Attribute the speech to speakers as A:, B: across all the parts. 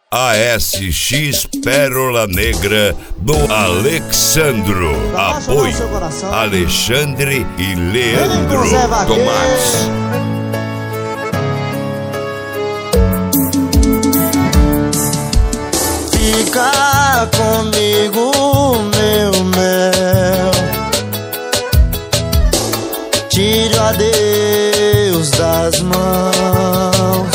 A: ASX Pérola Negra do Alexandro. Apoio Alexandre e Leandro Tomás.
B: Fica comigo, meu mel. Tire o adeus das mãos.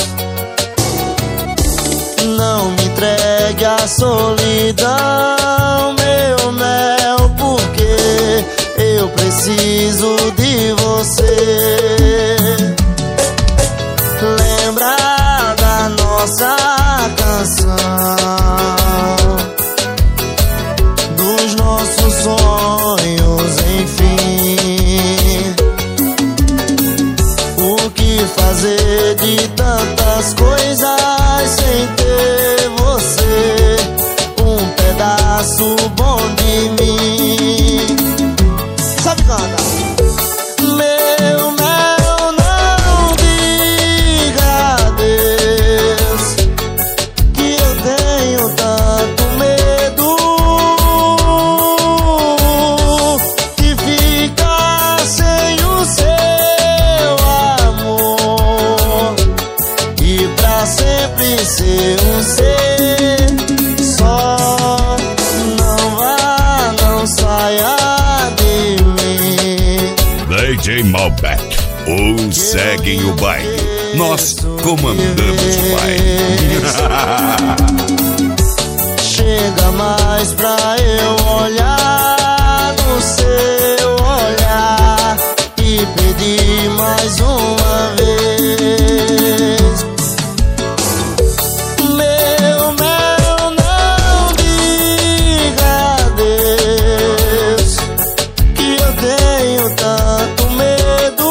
B: Não me entregue à solidão, meu mel, porque eu preciso de você. Lembra da nossa canção, dos nossos sonhos, enfim. O que fazer de tantas coisas sem ter você, um pedaço bom de mim. Sabe cantar? Meu mel, não diga adeus, que eu tenho tanto medo de ficar sem o seu amor e pra sempre ser um ser só. Não vá, não saia de mim.
A: DJ Malbec, ou seguem o baile. Nós comandamos o baile.
B: Chega mais pra eu olhar no seu olhar e pedir mais uma vez. Meu mel, não diga adeus, que eu tenho tanto medo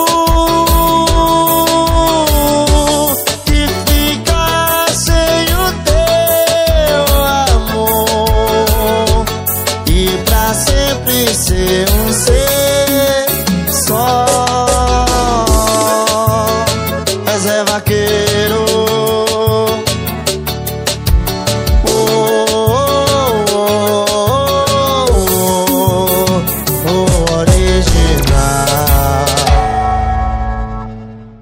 B: de ficar sem o teu amor e pra sempre ser um ser só.